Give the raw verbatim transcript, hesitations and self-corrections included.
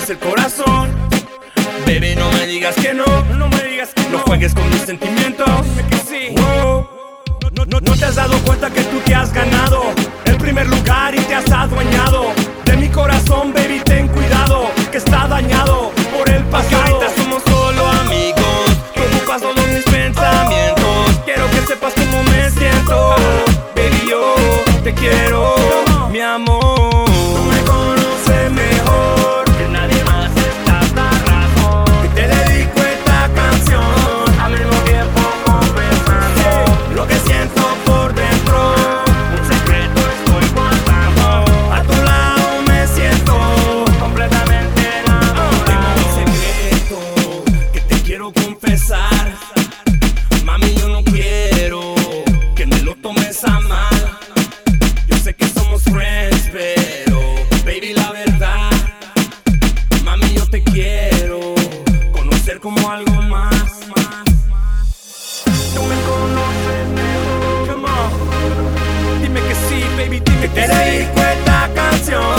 rompes el corazón. Baby, no me digas que no, no me digas que no, no juegues con mis sentimientos. Dime que sí. Wow. No, no, no te has dado cuenta que tú te has ganado el primer lugar y te has adueñado de mi corazón, baby, ten cuidado, que está dañado por el pasado. Ahorita somos solo amigos, tú ocupas todos mis pensamientos. Quiero que sepas cómo me siento, baby, yo te quiero, mi amor. Tú me conoces mejor que nadie más, esta es la razón que te dedico esta canción. Al mismo tiempo confesando lo que siento por dentro, un secreto estoy guardando. A tu lado me siento completamente enamorado. Tengo un secreto que te quiero confesar. Mami, yo no quiero que me lo tomes a mal. Yo sé que somos friends, pero baby, la verdad, mami, yo te quiero conocer como algo más. Tú me conoces mejor, come on. Dime que sí, baby, dime que te dedico esta canción.